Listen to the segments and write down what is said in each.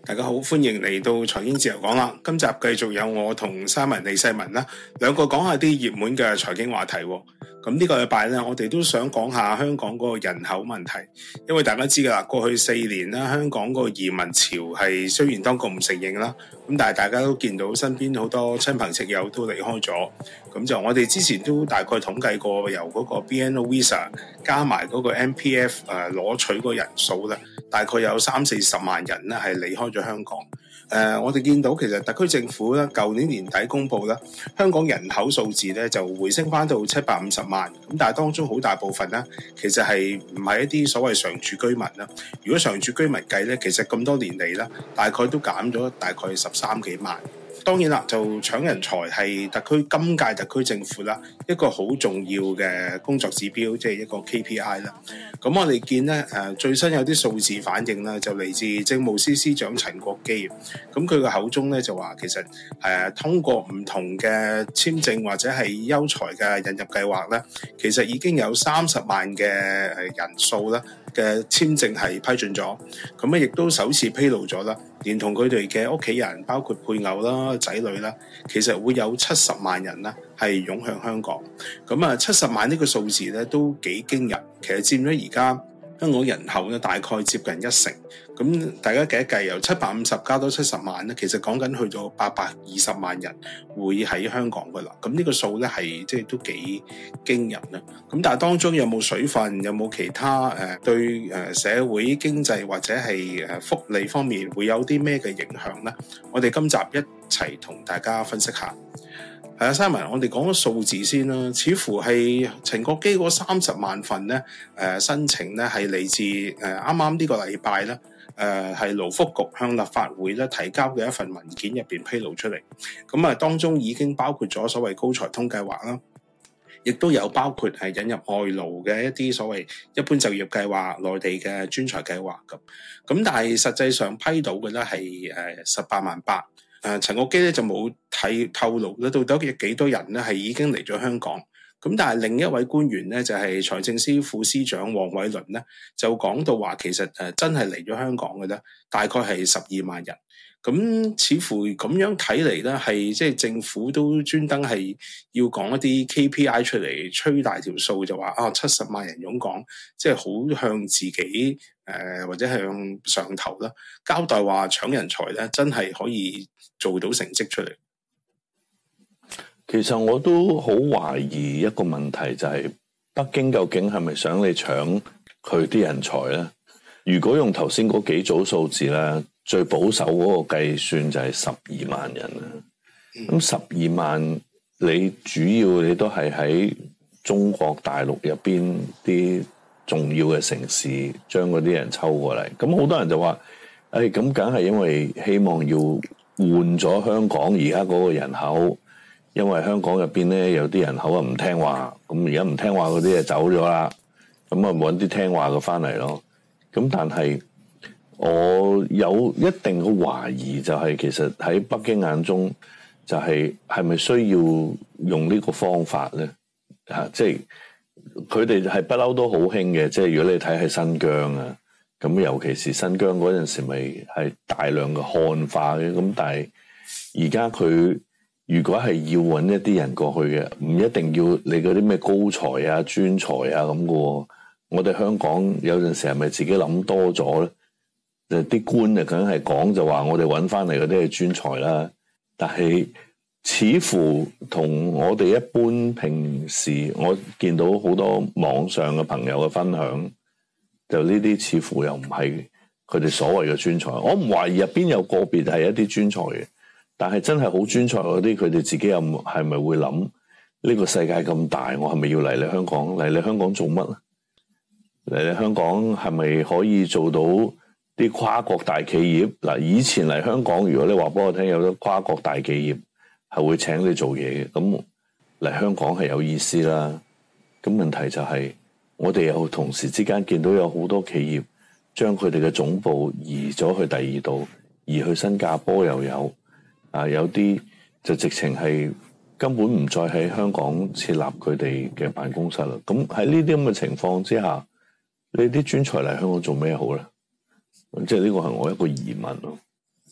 大家好，歡迎嚟到財經自由講啦。今集繼續有我同Simon李世民啦，兩個講下啲熱門嘅財經話題。咁呢個禮拜咧，我哋都想講下香港嗰個人口問題，因為大家知噶啦，過去4年啦，香港嗰個移民潮係雖然當局唔承認啦，咁但係大家都見到身邊好多親朋戚友都離開咗。咁就我哋之前都大概統計過，由嗰個 BNO Visa 加埋嗰個 MPF 攞取個人數咧，大概有30-40萬人咧係離開咗香港。我哋見到其實特區政府咧，舊年年底公布咧，香港人口數字咧就回升翻到750萬，咁但係當中好大部分咧，其實係唔係一啲所謂常住居民啦。如果常住居民計咧，其實咁多年嚟咧，大概都減咗大概13幾萬。當然啦，就搶人才係今屆特區政府啦一個好重要嘅工作指標，即係一個 KPI 啦。咁我哋見咧最新有啲數字反映啦，就嚟自政務司司長陳國基。咁佢嘅口中咧就話，其實通過唔同嘅簽證或者係優才嘅引入計劃咧，其實已經有30萬嘅人數啦嘅簽證係批准咗。咁咧亦都首次披露咗啦，連同佢哋嘅屋企人，包括配偶啦、仔女啦，其實會有70萬人啦係湧向香港。咁70萬呢個數字咧都幾驚人，其實佔咗而家香港人口咧大概接近1成。咁大家計一計，由750加多70萬咧，其實講緊去到820萬人會喺香港噶啦。咁呢個數咧係即係都幾驚人啦。咁但係當中有冇水分，有冇其他對社會經濟或者係福利方面會有啲咩嘅影響咧？我哋今集一齊同大家分析下。係啊，Simon，我哋講個數字先啦。似乎係陳國基嗰30萬份咧，申請咧係嚟自啱啱呢個禮拜咧，係勞福局向立法會咧提交嘅一份文件入邊披露出嚟。咁當中已經包括咗所謂高才通計劃啦，亦都有包括係引入外勞嘅一啲所謂一般就業計劃、內地嘅專才計劃咁。咁但係實際上批到嘅咧係18萬8。陳國基咧就冇透露咧到底幾多人咧係已經嚟咗香港。咁但係另一位官員咧就係財政司副司長黃偉綸咧就講到話，其實真係嚟咗香港嘅咧大概係12萬人。咁似乎咁樣睇嚟咧係即係政府都專登係要講一啲 KPI 出嚟吹大條數，就話70萬人湧港，即係好向自己或者向上頭啦交代話搶人才咧真係可以做到成績出嚟。 其實我都好懷疑一個問題，就係北京究竟係咪想你搶佢啲人才咧？如果用頭先嗰幾組數字咧，最保守嗰個計算就係12萬人啦。咁12萬，你主要你都係喺中國大陸入邊啲重要嘅城市將嗰啲人抽過嚟。咁好多人就話，咁梗係因為希望要換咗香港而家嗰個人口，因為香港入邊咧有啲人口啊唔聽話，咁而家唔聽話嗰啲就走咗啦，咁啊揾啲聽話嘅翻嚟咯。咁但係我有一定嘅懷疑，就係其實喺北京眼中，就係咪需要用呢個方法咧？即係佢哋係不嬲都好興嘅，即係如果你睇係新疆啊，咁尤其是新疆嗰陣時，咪係大量嘅漢化嘅。咁但係而家佢如果係要揾一啲人過去嘅，唔一定要你嗰啲咩高才啊、專才啊咁嘅。我哋香港有陣時係咪自己諗多咗咧？啲官就梗係講就話我哋揾翻嚟嗰啲係專才啦，但係似乎同我哋一般平時我見到好多網上嘅朋友嘅分享，就呢啲似乎又唔係佢哋所謂嘅專才。我唔懷疑入邊有個別係一啲專才嘅，但係真係好專才嗰啲，佢哋自己又係咪會諗呢個世界咁大，我係咪要嚟你香港？嚟你香港做乜？嚟你香港係咪可以做到啲跨國大企業？嗱，以前嚟香港，如果你話俾我聽有啲跨國大企業係會請你做嘢嘅，咁嚟香港係有意思啦。咁問題就係我哋又同時之間見到有好多企業將佢哋嘅總部移咗去第二度，移去新加坡又有，有啲就直情係根本唔再喺香港設立佢哋嘅辦公室啦。咁喺呢啲咁嘅情況之下，你啲專才嚟香港做咩好咧？即係呢個係我一個疑問咯。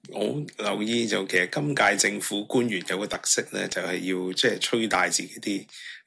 我留意就其實今屆政府官員有個特色咧，就係要即係吹大自己啲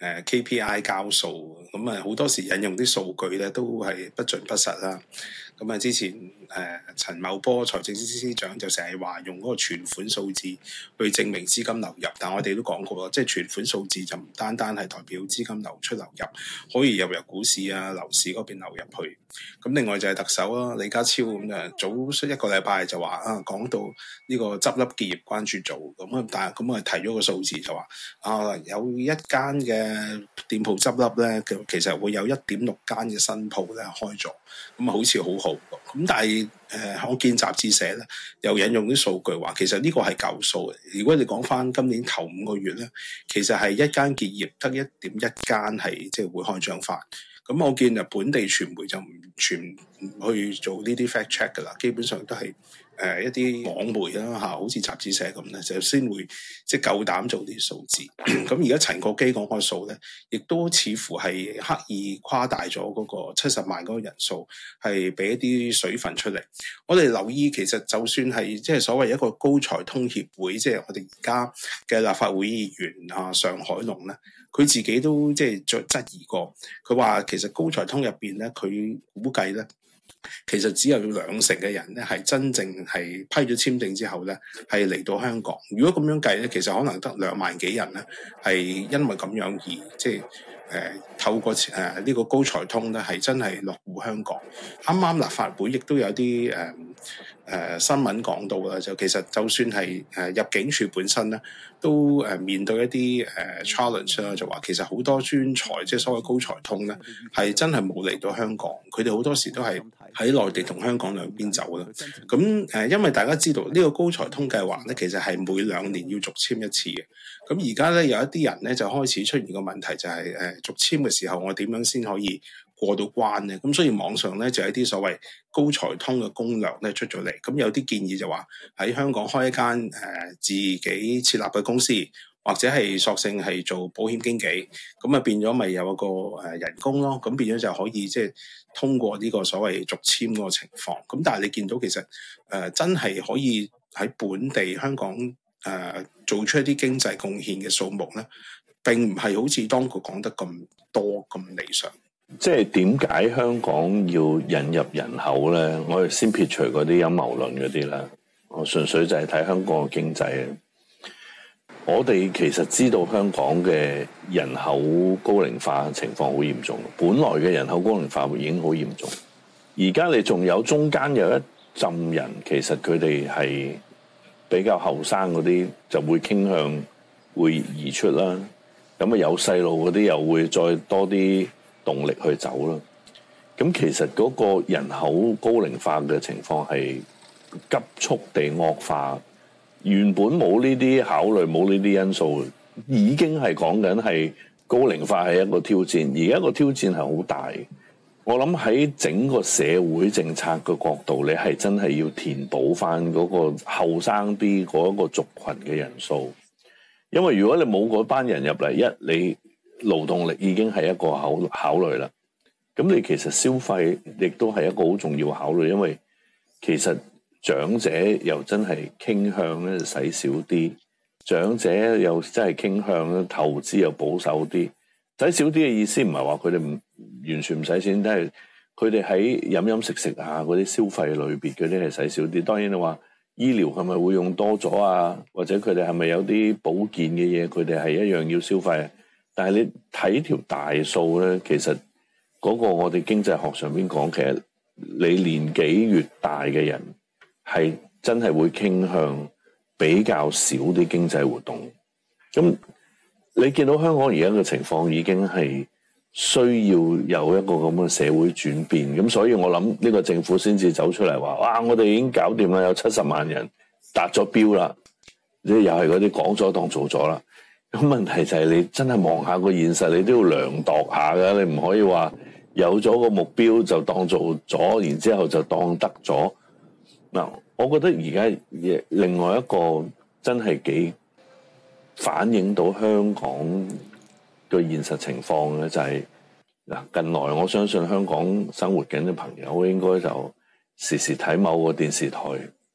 KPI 交數，咁啊好多時引用啲數據咧都係不盡不實啦。咁啊之前陳茂波財政司司長就成日話用嗰個存款數字去證明資金流入，但我哋都講過啦，即係存款數字就唔單單係代表資金流出流入，可以入股市啊、樓市嗰邊流入去。咁另外就係特首啦，李家超咁啊早出一個禮拜就話講到呢個執笠結業關注組，但係咁提咗個數字就話有一間嘅店鋪執笠咧，其實會有1.6間嘅新鋪咧開咗，咁好似好好咁，但係我見雜誌社咧又引用啲數據話，其實呢個係舊數嘅。如果你講翻今年頭5個月咧，其實係一間結業得1.1間係即係會開張翻。咁我見本地傳媒就唔全去做呢啲 fact check 噶啦，基本上都係一啲網媒啦嚇，好似雜誌社咁咧，就先會即係夠膽做啲數字。咁而家陳國基講個數咧，亦都似乎係刻意誇大咗嗰個70萬嗰個人數，係俾一啲水分出嚟。我哋留意其實就算係即係所謂一個高才通協會，即係我哋而家嘅立法會議員上海龍咧，佢自己都即係質疑過，佢話其實高才通入邊咧，佢估計咧，其實只有20%嘅人咧係真正係批咗簽證之後咧係嚟到香港。如果咁樣計咧，其實可能得2萬幾人咧係因為咁樣而即係透過呢個高才通咧係真係落戶香港。啱啱立法會亦都有啲新聞講到啦，就其實就算係入境處本身咧，都面對一啲challenge 啦，就話其實好多專才即係所謂高才通咧，係真係冇嚟到香港，佢哋好多時都係喺內地同香港兩邊走啦。咁因為大家知道呢個高才通計劃咧，其實係每2年要續簽一次嘅。咁而家咧有一啲人咧就開始出現個問題，就係續簽嘅時候，我點樣先可以過到關咧？咁所以網上咧就有一啲所謂高才通嘅攻略咧出咗嚟。咁有啲建議就話喺香港開一間自己設立嘅公司，或者係索性係做保險經紀，咁啊變咗咪有一個人工咯。咁變咗就可以即係通過呢個所謂續簽嗰個情況。咁但係你見到其實真係可以喺本地香港做出一啲經濟貢獻嘅數目咧，並唔係好似當局講得咁多咁理想。 即係點解香港要引入人口咧？我哋先撇除嗰啲陰謀論嗰啲啦，我純粹就係睇香港嘅經濟。我哋其實知道香港嘅人口高齡化情況好嚴重，本來嘅人口高齡化已經好嚴重，而家你仲有中間有一浸人，其實佢哋係比較後生嗰啲，就會傾向會移出啦。咁啊有細路嗰啲又會再多啲動力去走啦。咁其實嗰個人口高齡化嘅情況係急速地惡化。原本冇呢啲考慮，冇呢啲因素，已經係講緊係高齡化係一個挑戰。而家個挑戰係好大。我諗喺整個社會政策嘅角度，你係真係要填補翻嗰個後生啲嗰一個族群嘅人數。因為如果你冇嗰班人入嚟，你勞動力已經係一個考慮啦。咁你其實消費亦都係一個好重要考慮，因為其實長者又真係傾向咧使少啲，長者又真係傾向咧投資又保守啲。使少啲嘅意思唔係話佢哋唔完全唔使錢，但係佢哋喺飲食食啊嗰啲消費類別嗰啲係使少啲。當然你話醫療係咪會用多咗啊？或者佢哋係咪有啲保健嘅嘢佢哋係一樣要消費？但係你睇條大數咧，其實嗰個我哋經濟學上邊講，其實你年紀越大嘅人，係真係會傾向比較少啲經濟活動。咁你見到香港而家嘅情況已經係需要有一個咁嘅社會轉變。咁所以我諗呢個政府先至走出嚟話，哇！我哋已經搞掂啦，有70萬人達咗標啦。即係又係嗰啲講咗當做咗啦。咁問題就係你真係望下個現實，你都要量度下㗎。你唔可以話有咗個目標就當做咗，然之後就當得咗。嗱，我覺得而家另外一個真係幾反映到香港嘅現實情況咧，就係嗱，近來我相信香港生活緊嘅朋友應該就時時睇某個電視台，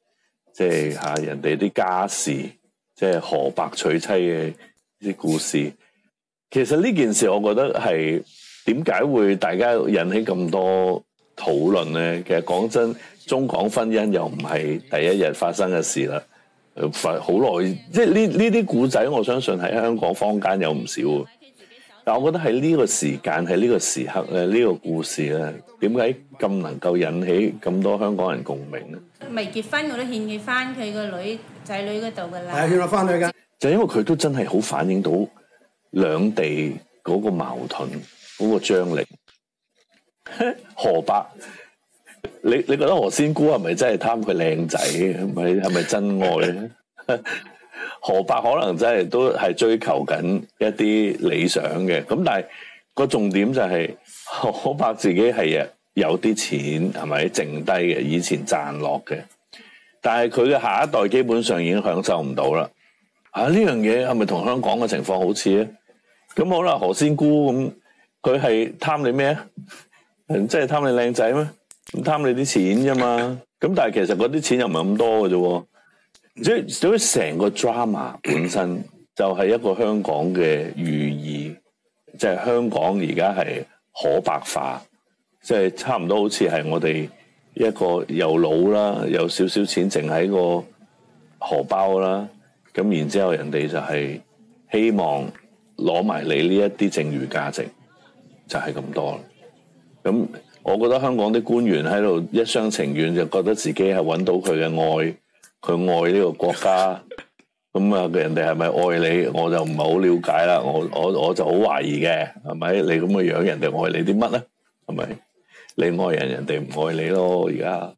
即係人哋啲家事，即係河伯娶妻嘅啲故事。其實呢件事我覺得係點解會大家引起咁多討論咧？其實講真，中港婚姻又唔係第一日發生嘅事啦，好耐，即係呢啲古仔，我相信喺香港坊間有唔少。但我覺得喺呢個時間，喺呢個時刻咧，呢個故事咧，點解咁能夠引起咁多香港人共鳴咧？ 未結婚我都獻佢翻佢個仔女嗰度噶啦。 係獻落翻去㗎。 就因為佢都真係好反映到兩地嗰個矛盾，嗰個張力。河伯，你覺得何仙姑係咪真係貪佢靚仔？係咪真愛咧？河伯可能真係都係追求緊一啲理想嘅，咁但係個重點就係河伯自己係有啲錢係咪剩低嘅，以前賺落嘅，但係佢嘅下一代基本上已經享受唔到啦。呢樣嘢係咪同香港嘅情況好似咧？咁好啦，何仙姑咁，佢係貪你咩啊？即係貪你靚仔咩？咁貪你啲錢啫嘛。咁但係其實嗰啲錢又唔係咁多嘅啫。所以成個 drama 本身就係一個香港嘅寓意，即係香港而家係可白化，即係差唔多好似係我哋一個又老啦，有少少錢剩喺個荷包啦，咁然之後人哋就係希望攞埋你呢一啲剩餘價值，就係咁多啦。咁我覺得香港啲官員喺度一廂情願，就覺得自己係揾到佢嘅愛。佢愛呢個國家，咁人哋係咪愛你，我就唔係好了解啦。我就好懷疑嘅，係咪？你咁嘅樣，人哋愛你啲乜咧？係咪？你愛人，人哋唔愛你咯。而家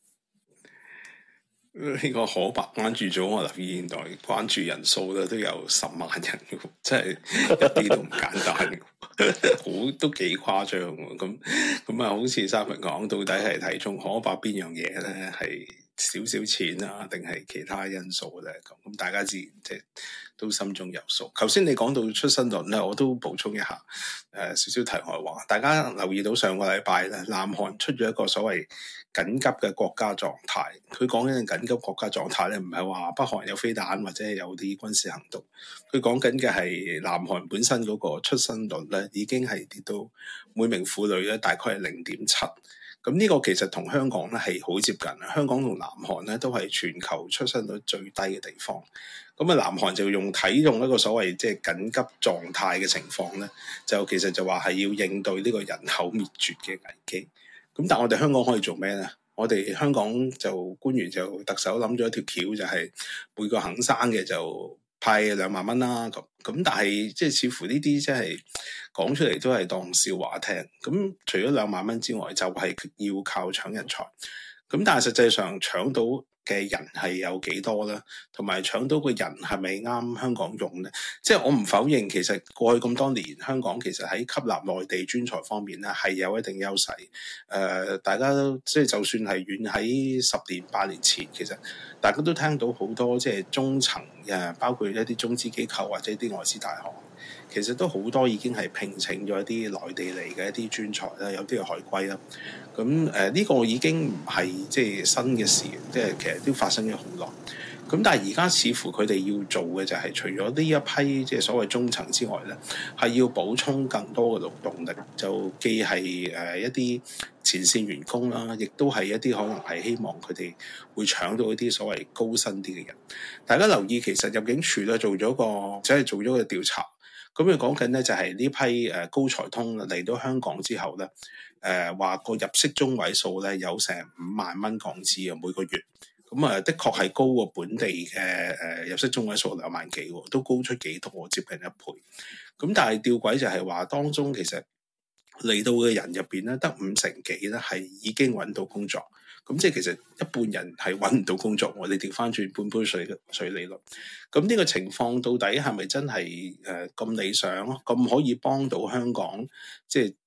呢個河伯關注咗我留意現代關注人數咧都有10萬人嘅，真係一啲都唔簡單，都幾誇張喎。咁好似三文講，到底係睇中河伯邊樣嘢咧？係少少錢啊，定係其他因素咧？咁大家自然即係都心中有數。頭先你講到出生率咧，我都補充一下，少少題外話。大家留意到上個禮拜咧，南韓出咗一個所謂緊急嘅國家狀態。佢講緊嘅緊急國家狀態咧，唔係話北韓有飛彈或者係有啲軍事行動。佢講緊嘅係南韓本身嗰個出生率咧，已經係跌到每名婦女咧大概係0.7。咁呢個其實同香港咧係好接近，香港同南韓咧都係全球出生率最低嘅地方。咁南韓就睇中一個所謂即係緊急狀態嘅情況咧，就其實就話係要應對呢個人口滅絕嘅危機。咁但係我哋香港可以做咩咧？我哋香港就官員就特首諗咗一條橋，就係每個肯生嘅就派2萬蚊啦。咁但係即係似乎呢啲即係講出嚟都係當笑話聽。咁除咗2萬蚊之外，就係要靠搶人才。咁但係實際上搶到嘅人係有幾多咧？同埋搶到個人係咪啱香港用咧？即係我唔否認，其實過去咁多年，香港其實喺吸納內地專才方面咧係有一定優勢。大家都即係就算係遠喺10年8年前，其實大家都聽到好多即係中層包括一啲中資機構或者啲外資大學，其實都好多已經係聘請咗一啲內地嚟嘅一啲專才啦，有啲係海歸啦。咁呢個已經唔係即係新嘅事，即係其實都發生咗好耐。咁但係而家似乎佢哋要做嘅就係除咗呢一批即係所謂中層之外咧，係要補充更多嘅勞動力，就既係一啲前線員工啦，亦都係一啲可能係希望佢哋會搶到一啲所謂高薪啲嘅人。大家留意，其實入境處咧做咗個調查。咁佢講緊咧就係呢批高才通嚟到香港之後咧，話個入息中位數咧有成5萬蚊港紙啊每個月，咁的確係高過本地嘅入息中位數2萬幾喎，都高出幾多，接近1倍。咁但係吊詭就係話當中其實嚟到嘅人入邊咧，得5成幾咧係已經揾到工作。咁即係其實一半人係揾唔到工作，我哋調翻轉半杯水理論。咁呢個情況到底係咪真係咁理想，咁可以幫到香港即係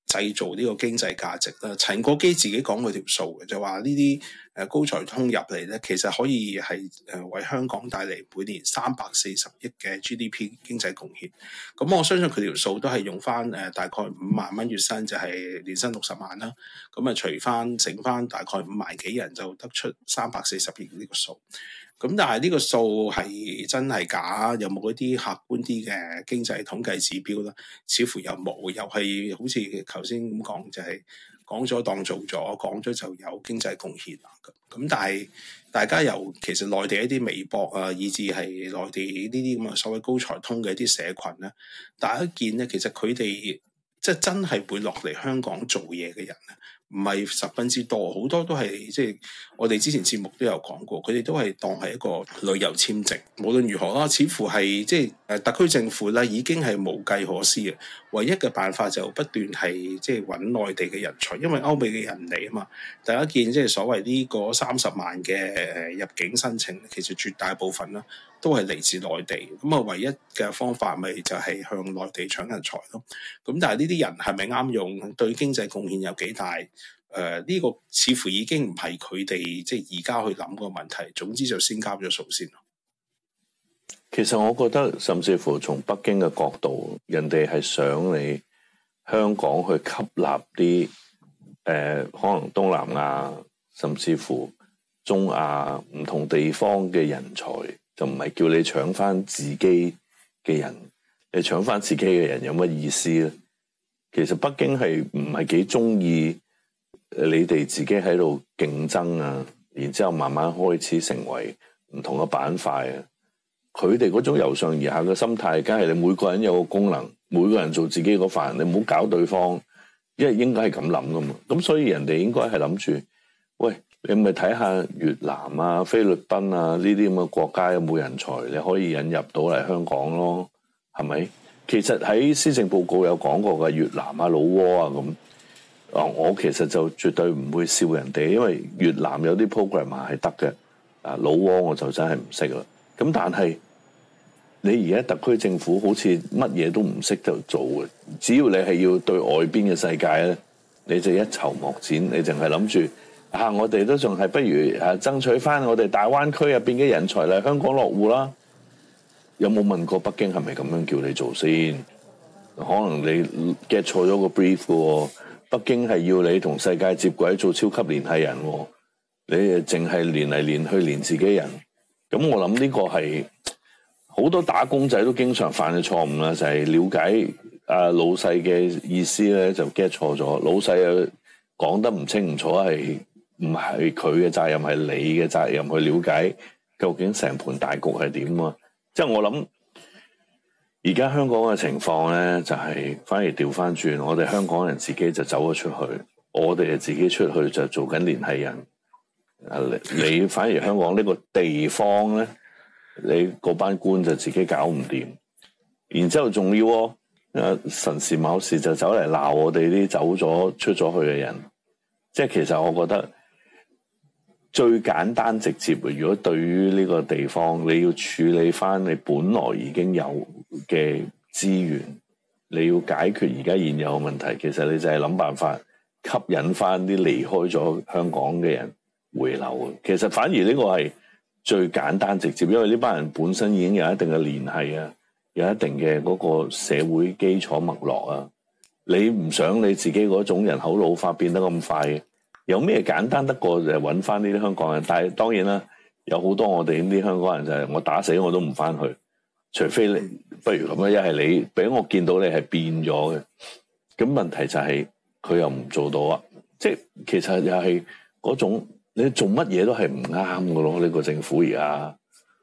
製造呢個經濟價值啦。陳國基自己講過條數嘅，就話呢啲高才通入嚟咧，其實可以係為香港帶嚟每年340億嘅 GDP 經濟貢獻。咁我相信佢條數都係用翻大概5萬蚊月薪，就係年薪60萬啦。咁除翻整翻大概5萬幾人，就得出340億呢個數。咁但係呢個數係真係假？有冇一啲客觀啲嘅經濟統計指標咧？似乎又冇，又係好似頭先咁講，就係講咗當做咗，講咗就有經濟貢獻啦。咁但係大家由其實內地一啲微博啊，以至係內地呢啲咁嘅所謂高才通嘅一啲社群咧，大家見咧，其實佢哋即係真係會落嚟香港做嘢嘅人咧，唔係十分之多，好多都係即係我哋之前節目都有講過，佢哋都係當係一個旅遊簽證。無論如何啦，似乎係即係特區政府咧已經係無計可施嘅，唯一嘅辦法就不斷係即係揾內地嘅人才，因為歐美嘅人嚟啊嘛。大家見即係所謂呢個30萬嘅入境申請，其實絕大部分啦都係嚟自內地。咁啊，唯一嘅方法咪就係向內地搶人才咯。咁但係呢啲人係咪啱用？對經濟貢獻有幾大？呢個似乎已經唔係佢哋即係而家去諗個問題。總之就先交咗數先咯。 其實我覺得，甚至乎從北京嘅角度，人哋係想你香港去吸納啲可能東南亞，甚至乎中亞唔同地方嘅人才，就唔係叫你搶翻自己嘅人。你搶翻自己嘅人有乜意思咧？其實北京係唔係幾中意你哋自己喺度競爭啊，然之後慢慢開始成為唔同嘅板塊啊。佢哋嗰種由上而下嘅心態，梗係你每個人有個功能，每個人做自己嗰份，你唔好搞對方，因為應該係咁諗噶嘛。咁所以人哋應該係諗住，喂，你咪睇下越南啊、菲律賓啊呢啲咁嘅國家有冇人才，你可以引入到嚟香港咯，係咪？其實喺施政報告有講過嘅越南啊、老撾啊咁。我其實就絕對唔會笑人哋，因為越南有啲 program 係得嘅，老撾我就真係唔識啦。咁但係你而家特區政府好似乜嘢都唔識得做嘅，只要你係要對外邊嘅世界咧，你就一籌莫展，你淨係諗住我哋都仲係不如爭取翻我哋大灣區入邊嘅人才嚟香港落戶啦。有冇問過北京係咪咁樣叫你做先？可能你 get 錯咗個 brief 嘅喎。北京係要你同世界接軌做超級聯繫人，你淨係連嚟連去連自己人。咁我諗呢個係好多打工仔都經常犯嘅錯誤啦，就係了解老細嘅意思咧就 get 錯咗。老細又講得唔清唔楚，係唔係佢嘅責任，係你嘅責任去了解究竟成盤大局係點啊？即係我諗。而家香港嘅情況咧，就係反而調翻轉，我哋香港人自己就走咗出去，我哋自己出去就做緊聯繫人。你反而香港呢個地方咧，你嗰班官就自己搞唔掂，然之後仲要神時某時就走嚟鬧我哋啲走咗出咗去嘅人。即係其實我覺得最簡單直接，如果對於呢個地方你要處理翻你本來已經有嘅資源，你要解決而家現有嘅問題，其實你就係諗辦法吸引翻啲離開咗香港嘅人回流。其實反而呢個係最簡單直接，因為呢班人本身已經有一定嘅聯繫啊，有一定嘅嗰個社會基礎脈絡啊。你唔想你自己嗰種人口老化變得咁快，有咩簡單得過就揾翻呢啲香港人？但係當然啦，有好多我哋呢啲香港人就係我打死我都唔翻去。除非你不如咁樣，一係你俾我見到你係變咗嘅，咁問題就係佢又唔做到啊！即係其實又係嗰種你做乜嘢都係唔啱嘅咯，呢個政府而家。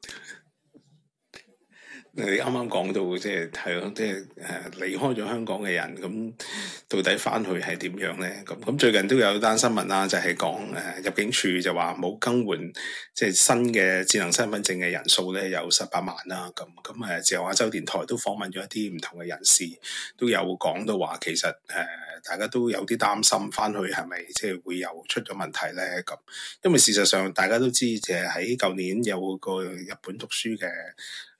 你啱啱講到即係咯，即係離開咗香港嘅人，咁到底翻去係點樣咧？咁最近都有單新聞啦，就係講入境處就話冇更換即係新嘅智能身份證嘅人數咧有18萬啦。咁自由亞洲電台都訪問咗一啲唔同嘅人士，都有講到話其實大家都有啲擔心翻去係咪即係會有出咗問題咧？咁因為事實上大家都知，就係喺舊年有個日本讀書嘅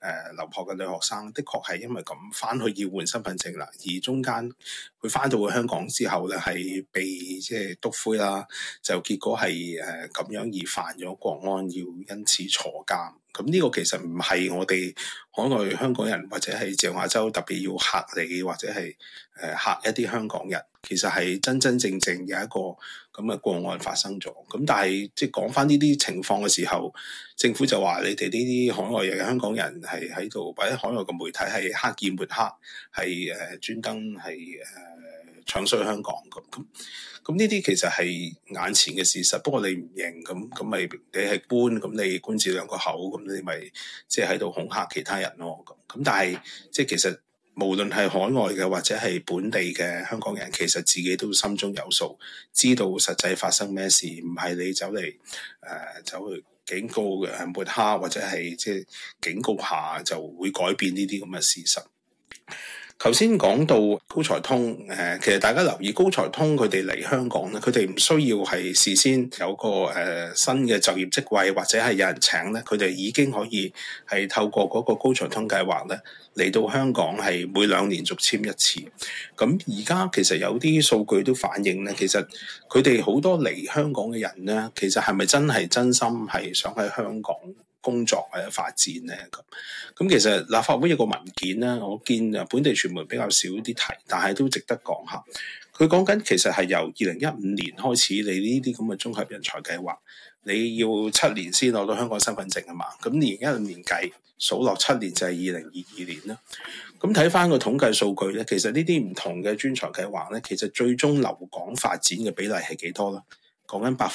留學嘅女學生，的確係因為咁翻去要換身份證啦，而中間佢翻到去香港之後咧，係被即係篤灰啦，就結果係咁樣而犯咗國安，要因此坐監。咁呢個其實唔係我哋海外香港人或者係自由亞洲特別要嚇你，或者係嚇一啲香港人，其實係真真正正有一個咁嘅個案發生咗。咁但係即係講翻呢啲情況嘅時候，政府就話你哋呢啲海外嘅香港人係喺度，或者海外嘅媒體係刻意抹黑，係專登係唱衰香港咁呢啲其實係眼前嘅事實，不過你唔認咁咪你係官，咁你官字兩個口，咁你咪即係喺度恐嚇其他人咯。咁但係即係其實無論係海外嘅或者係本地嘅香港人，其實自己都心中有數，知道實際發生咩事，唔係你走去警告嘅抹黑或者係即係警告下就會改變呢啲咁嘅事實。頭先講到高才通，其實大家留意高才通佢哋嚟香港咧，佢哋唔需要係事先有個新嘅就業職位或者係有人請咧，佢哋已經可以係透過嗰個高才通計劃咧嚟到香港係每2年續簽一次。咁而家其實有啲數據都反映咧，其實佢哋好多嚟香港嘅人咧，其實係咪真係真心係想喺香港工作或者發展咧？咁其實立法會有個文件咧，我見本地傳媒比較少啲提，但係都值得講下。佢講緊其實係由2015年開始，你呢啲咁嘅綜合人才計劃，你要7年先攞到香港身份證啊嘛。咁2015年計數落7年就係2022年啦。咁睇翻個統計數據咧，其實呢啲唔同嘅專才計劃咧，其實最終留港發展嘅比例係幾多咧？講緊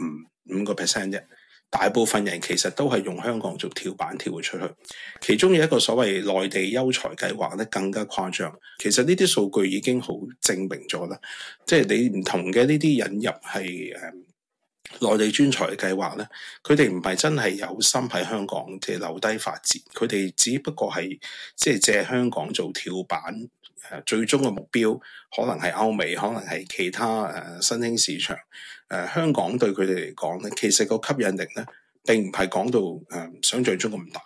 5%啫。大部分人其實都係用香港做跳板跳出去，其中有一個所謂內地優才計劃咧更加誇張。其實呢啲數據已經好證明咗啦，即係你唔同嘅呢啲引入係內地專才嘅計劃咧，佢哋唔係真係有心喺香港即係留低發展，佢哋只不過係即係借香港做跳板，最終嘅目標可能係歐美，可能係其他新興市場。香港對佢哋嚟講咧，其實個吸引力咧並唔係講到想像中咁大。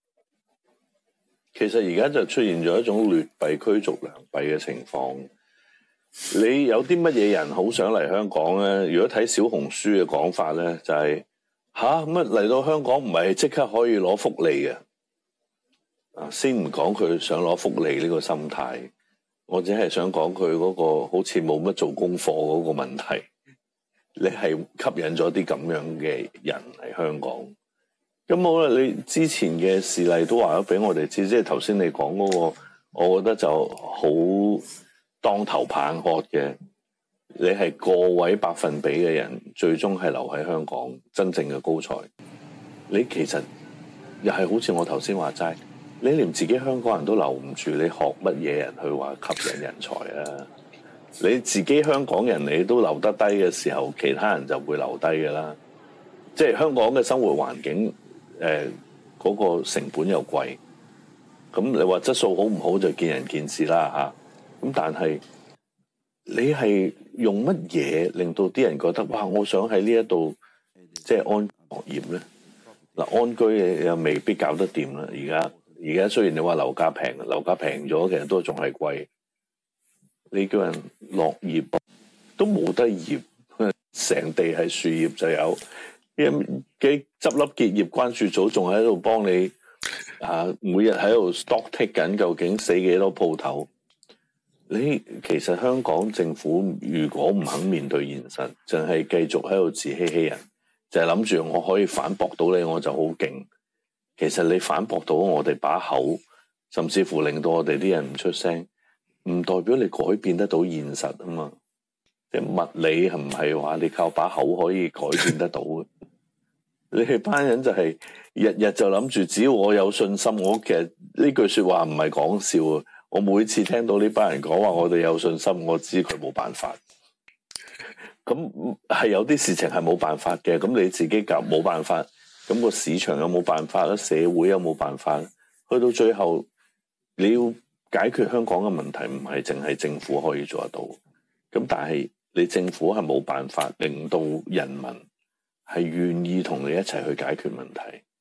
其實而家就出現咗一種劣幣驅逐良幣嘅情況。你有啲乜嘢人好想嚟香港咧？如果睇小紅書嘅講法咧，就係乜嚟到香港唔係即刻可以攞福利嘅。先唔講佢想攞福利呢個心態，我只係想講佢嗰個好似冇乜做功課嗰個問題。你係吸引咗啲咁樣嘅人嚟香港，咁好啦。你之前嘅事例都話咗俾我哋知，即係頭先你講嗰個，我覺得就好當頭棒喝嘅。你係個位百分比嘅人，最終係留喺香港真正嘅高才。你其實又係好似我頭先話齋，你連自己香港人都留唔住，你學乜嘢人去話吸引人才啊？你自己香港人你都留得低嘅時候，其他人就會留低嘅啦。即係香港嘅生活環境，嗰個成本又貴。咁你話質素好唔好就見仁見智啦嚇。咁但係你係用乜嘢令到啲人覺得哇，我想喺呢一度即係安樂業咧？嗱，安居又未必搞得掂啦。而家雖然你話樓價平咗，其實都仲係貴。你叫人落葉都冇得葉，成地係樹葉就有。嘅執笠結業關注組仲喺度幫你每日喺度 stock take 緊，究竟死幾多鋪頭？你其實香港政府如果唔肯面對現實，淨係繼續喺度自欺欺人，就係諗住我可以反駁到你，我就好勁。其實你反駁到我哋把口，甚至乎令到我哋啲人唔出聲，唔代表你改變得到現實啊嘛。即係物理係唔係話你靠把口可以改變得到嘅？你哋班人就係日日就諗住，只要我有信心，我其實呢句說話唔係講笑啊！我每次聽到呢班人講話我哋有信心，我知佢冇辦法。咁係有啲事情係冇辦法嘅，咁你自己夾冇辦法，咁個市場有冇辦法咧？社會有冇辦法咧？去到最後，你要解決香港嘅問題，唔係淨係政府可以做得到。咁但係你政府係冇辦法令到人民係願意同你一齊去解決問題。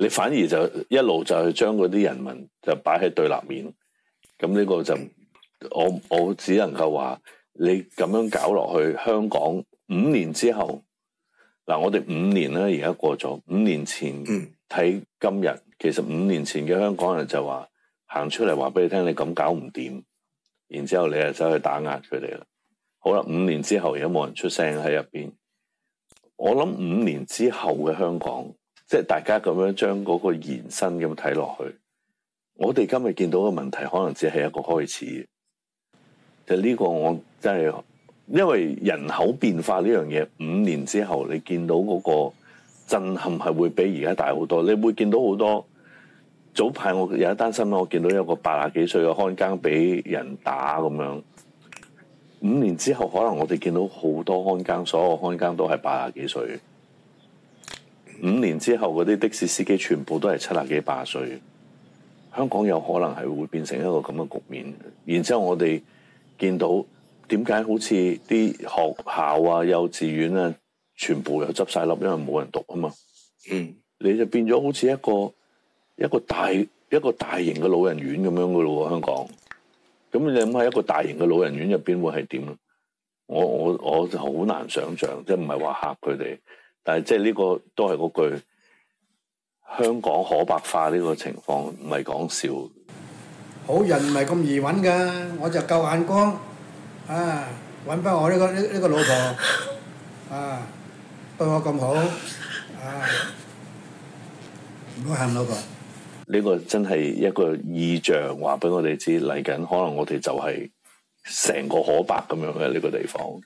你反而就一路就去將嗰啲人民就擺喺對立面。咁呢個就我只能夠話，你咁樣搞落去，香港5年之後，嗱我哋5年咧而家過咗，5年前睇今日，其實5年前嘅香港人就話行出嚟話俾你聽，你咁搞唔掂，然之後你就走去打壓佢哋啦。好啦，5年之後而家冇人出聲喺入邊。我諗5年之後嘅香港，即係大家咁樣將嗰個延伸咁睇落去，我哋今日見到嘅問題可能只係一個開始。就呢個我真係，因為人口變化呢樣嘢，5年之後你見到嗰個震撼係會比而家大好多。你會見到好多，早排我有一單新聞，我見到有個80幾歲嘅看更俾人打咁樣。5年之後，可能我哋見到好多看更，所有看更都係80幾歲。5年之後，嗰啲的士司機全部都係70幾80歲。香港有可能係會變成一個咁嘅局面。然之後我哋見到點解好似啲學校啊、幼稚園啊，全部又執晒笠，因為冇人讀啊嘛。你就變咗好似一個大型嘅老人院咁樣噶咯喎，香港。咁你諗下一個大型嘅老人院入邊會係點咧？我就好難想像，即係唔係話嚇佢哋，但係即係呢個都係嗰句，香港可白化呢個情況唔係講笑。 好人唔係咁易揾㗎，我就夠眼光啊！揾翻我呢個老婆啊，對我咁好啊，唔好喊老婆。 呢個真係一個意象，話俾我哋知嚟緊，可能我哋就係成個可白咁樣嘅呢個地方。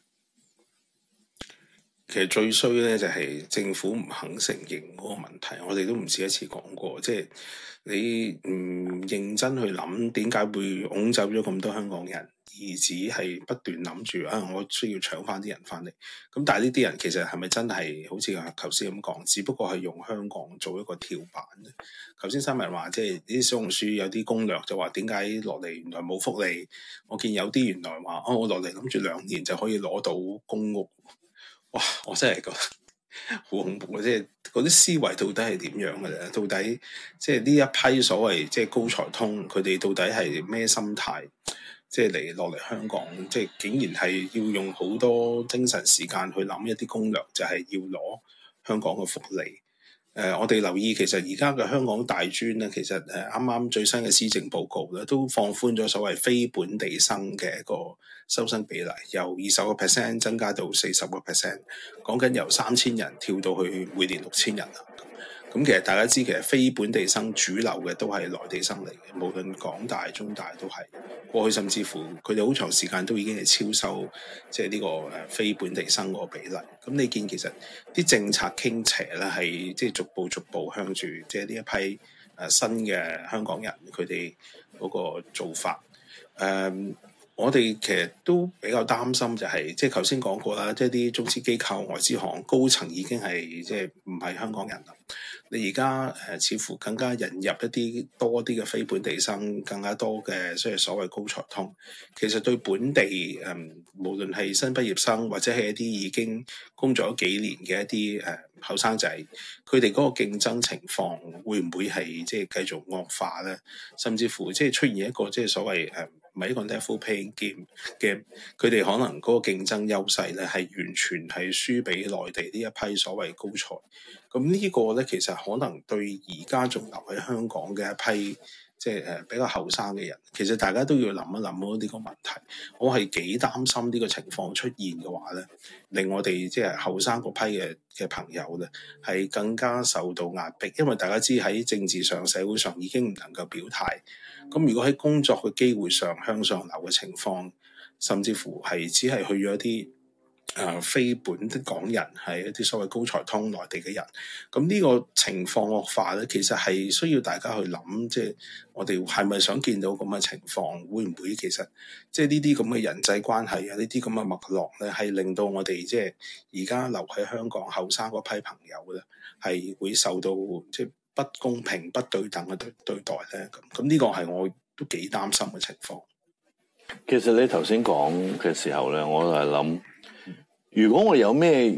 其實最衰咧就係政府唔肯承認嗰個問題，我哋都唔止一次講過，即係你唔認真去諗點解會拱走咗咁多香港人，而只係不斷諗住我需要搶翻啲人翻嚟。咁但係呢啲人其實係咪真係好似頭先咁講，只不過係用香港做一個跳板啫。頭先新聞話即係啲小紅書有啲攻略就話點解落嚟原來冇福利，我見有啲原來話我落嚟諗住2年就可以攞到公屋。哇！我真係覺得好恐怖，即係嗰啲思維到底係點樣嘅咧？到底即係呢一批所謂即係高才通，佢哋到底係咩心態？即係落嚟香港，即係竟然係要用好多精神時間去諗一啲攻略，就係要攞香港嘅福利。我哋留意其實而家嘅香港大專咧，其實啱啱最新嘅施政報告咧，都放寬咗所謂非本地生嘅一個收生比例，由20% 增加到40%，講緊由3000人跳到去每年6000人啦。咁其實大家知，其實非本地生主流嘅都係內地生嚟嘅，無論港大、中大都係。過去甚至乎佢哋好長時間都已經係超收，即係呢個非本地生嗰個比例。咁你見其實啲政策傾斜咧，係即係逐步向住即係呢一批新嘅香港人佢哋嗰個做法。我哋其實都比較擔心就係，即係頭先講過啦，即係啲中資機構、外資行高層已經係即係唔係香港人啦。你而家似乎更加引入一啲多啲嘅非本地生，更加多嘅即係所謂高才通。其實對本地無論係新畢業生或者係一啲已經工作咗幾年嘅一啲後生仔，佢哋嗰個競爭情況會唔會係即係繼續惡化咧？甚至乎即係出現一個即係所謂唔係一個 level playing game 嘅，佢哋可能嗰個競爭優勢咧係完全係輸俾內地呢一批所謂高才。咁呢個咧其實可能對而家仲留喺香港嘅一批即係比較後生嘅人，其實大家都要諗一諗呢個問題。我係幾擔心呢個情況出現嘅話咧，令我哋即係後生嗰批嘅朋友咧係更加受到壓迫，因為大家知喺政治上、社會上已經唔能夠表態。咁如果喺工作嘅機會上向上流嘅情況，甚至乎係只係去咗一啲非本地港人，係一啲所謂高才通內地嘅人，咁呢個情況惡化咧，其實係需要大家去諗，即係我哋係咪想見到咁嘅情況？會唔會其實即係呢啲咁嘅人際關係啊，呢啲咁嘅脈絡咧，係令到我哋即係而家留喺香港後生嗰批朋友咧，係會受到即係不公平、不對等嘅對待咧？咁呢個係我都幾擔心嘅情況。 其實你頭先講嘅時候咧，我就係諗，如果我有咩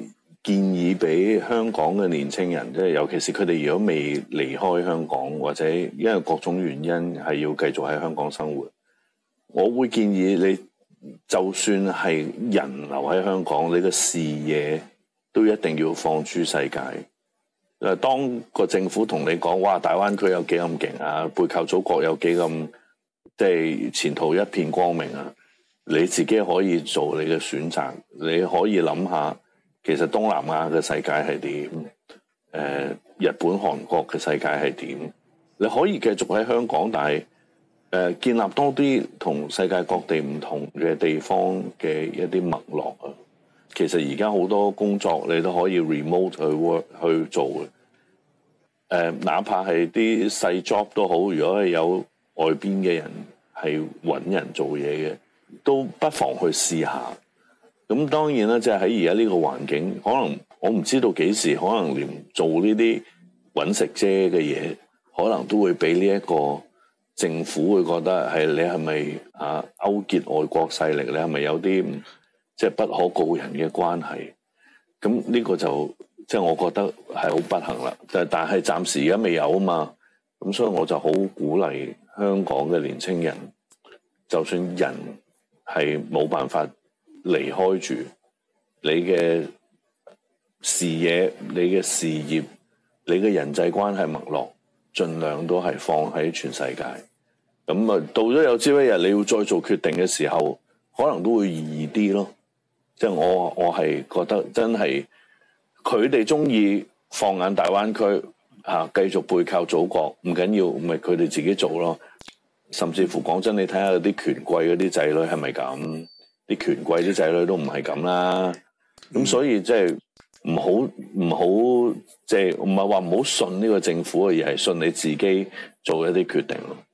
建議俾香港嘅年青人，即係尤其是佢哋如果未離開香港，或者因為各種原因係要繼續喺香港生活，我會建議你，就算係人留喺香港，你嘅視野都一定要放諸世界。當個政府同你講，哇，大灣區有幾咁勁啊，背靠祖國有幾咁，即係前途一片光明啊，你自己可以做你嘅選擇。你可以諗下，其實東南亞嘅世界係點？日本、韓國嘅世界係點？你可以繼續喺香港，但係建立多啲同世界各地唔同嘅地方嘅一啲脈絡啊。其實而家好多工作你都可以 remote 去 work 去做嘅，哪怕係啲細 job 都好，如果係有外邊嘅人係揾人做嘢嘅，都不妨去試下。咁當然啦，即係喺而家呢個環境，可能我唔知道幾時，可能連做呢啲揾食啫嘅嘢，可能都會俾呢一個政府會覺得係你係咪勾結外國勢力？你係咪有啲即係不可告人嘅關係？咁呢個就即係我覺得係好不幸啦。但係暫時而家未有啊嘛，咁所以我就好鼓勵香港嘅年青人，就算人係冇辦法離開住，你嘅視野、你嘅事業、你嘅人際關係脈絡，盡量都係放喺全世界。咁啊，到咗有朝一日你要再做決定嘅時候，可能都會易啲咯。即係我係覺得真係佢哋中意放眼大灣區繼續背靠祖國，唔緊要，咪佢哋自己做咯。甚至乎講真，你睇下啲權貴嗰啲仔女係咪咁？啲權貴啲仔女都唔係咁啦。咁所以即係唔好即係唔係話唔好信呢個政府，而係信你自己做一啲決定咯。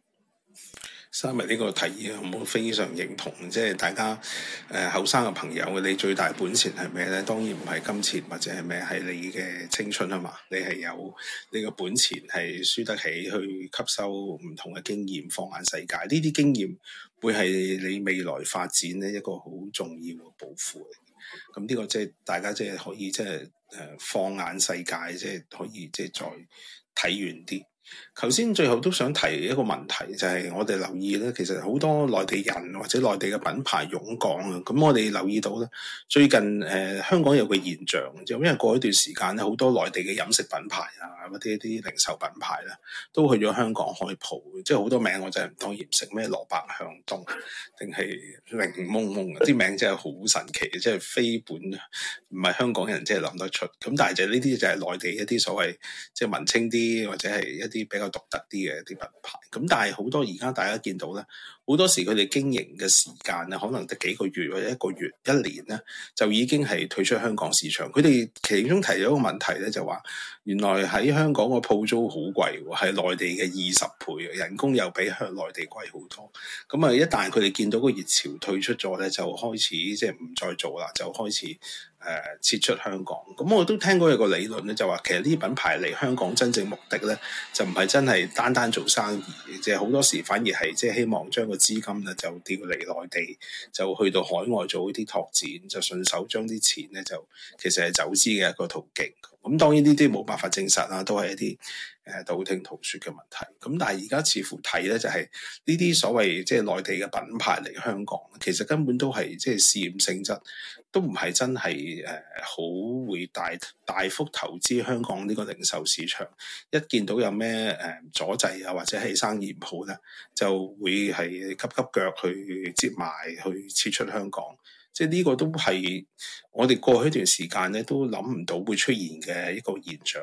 Simon呢個提議我非常認同，即係大家後生嘅朋友，你最大本錢係咩咧？當然唔係金錢或者係咩，係你嘅青春啊嘛！你係有你個本錢係輸得起去吸收唔同嘅經驗，放眼世界。呢啲經驗會係你未來發展咧一個好重要嘅寶庫嚟。咁呢個即係大家即係可以即係放眼世界，即係可以即係再睇遠啲。頭先最後都想提一個問題，就係我哋留意咧，其實好多內地人或者內地嘅品牌湧港啊。咁我哋留意到咧，最近香港有個現象，就因為過一段時間咧，好多內地嘅飲食品牌啊，或者一啲零售品牌咧，都去咗香港開鋪，即係好多名我真係當然唔識，咩蘿蔔香東定係檸檬檬，啲名真係好神奇，即係非本唔係香港人即係諗得出。咁但係就呢啲就係內地一啲所謂即係文青啲或者係一啲比較獨特啲嘅一啲品牌。咁但係好多而家大家見到咧，好多時佢哋經營嘅時間咧，可能得幾個月或者一個月、一年咧，就已經係退出香港市場。佢哋其中提咗一個問題咧，就話原來喺香港個鋪租好貴喎，係內地嘅20倍，人工又比向內地貴好多。咁啊，一旦佢哋見到個熱潮退出咗咧，就開始即係唔再做啦，就開始撤出香港。咁我都聽過有個理論咧，就話其實呢啲品牌嚟香港真正目的咧，就唔係真係單單做生意，即係好多時反而係即係希望將個資金咧就調嚟內地，就去到海外做一啲拓展，就順手將啲錢咧就其實係走資嘅一個途徑。咁當然呢啲冇辦法證實啦，都係一啲道聽途說嘅問題。咁但係而家似乎睇咧，就係呢啲所謂即係內地嘅品牌嚟香港，其實根本都係即係試驗性質，都唔係真係好會大幅投資香港呢個零售市場。一見到有咩阻滯啊，或者係生意唔好咧，就會係急急腳去接埋去撤出香港。即係呢個都係我哋過去一段時間咧都諗唔到會出現嘅一個現象。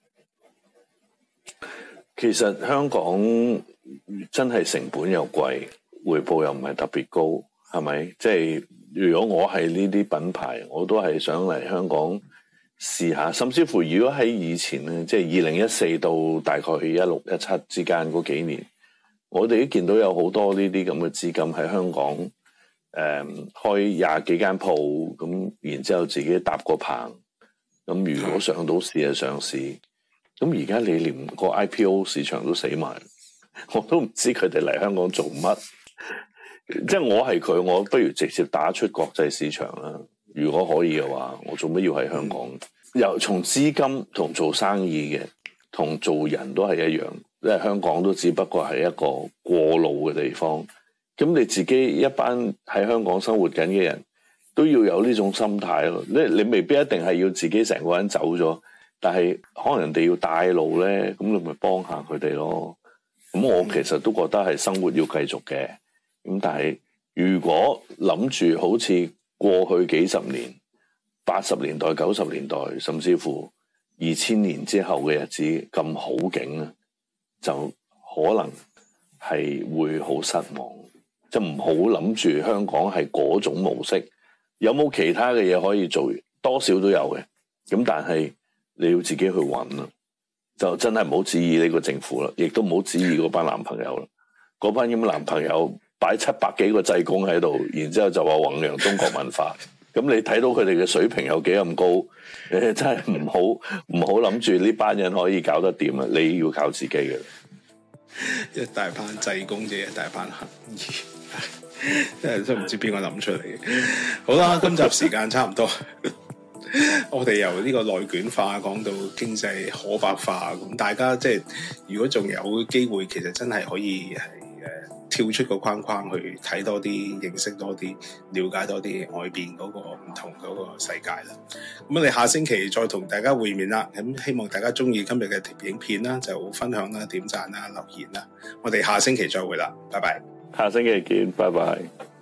其實香港真係成本又貴，回報又唔係特別高，係咪？即係如果我係呢啲品牌，我都係想嚟香港試下。甚至乎如果喺以前咧，即係2014到大概16、17之間嗰幾年，我哋都見到有好多呢啲咁嘅資金喺香港。開20幾間鋪，咁然之後自己搭個棚，咁如果上到市就上市，咁而家你連個 IPO 市場都死埋，我都唔知佢哋嚟香港做乜。即係我係佢，我不如直接打出國際市場啦。 如果可以嘅話，我做乜要喺香港？由從資金同做生意嘅，同做人都係一樣，因為香港都只不過係一個過路嘅地方。咁你自己一班喺香港生活緊嘅人都要有呢種心態咯。你未必一定係要自己成個人走咗，但係可能人哋要帶路咧，咁你咪幫下佢哋咯。咁我其實都覺得係生活要繼續嘅。咁但係如果諗住好似過去幾十年80年代、90年代，甚至乎2000年之後嘅日子咁好景咧，就可能係會好失望。就唔好諗住香港係嗰種模式，有冇其他嘅嘢可以做？多少都有嘅。咁但係你要自己去揾啦，就真係唔好指意呢個政府啦，亦都唔好指意嗰班男朋友啦。嗰班咁嘅男朋友擺700幾個濟公喺度，然之後就話弘揚中國文化。咁你睇到佢哋嘅水平有幾咁高？真係唔好諗住呢班人可以搞得掂啊！你要靠自己嘅。 一大班濟公啫，一大班乞兒，真係都唔知邊個諗出嚟嘅。好啦，今集時間差唔多，我哋由呢個內卷化講到經濟可白化，咁大家即係如果仲有機會，其實真係可以係跳出個框框去睇多啲，認識多啲，了解多啲外邊嗰個唔同嗰個世界啦。咁我哋下星期再同大家會面啦。咁希望大家中意今日嘅影片啦，就分享啦、點讚啦、留言啦。我哋下星期再會啦，拜拜。 下星期見，拜拜。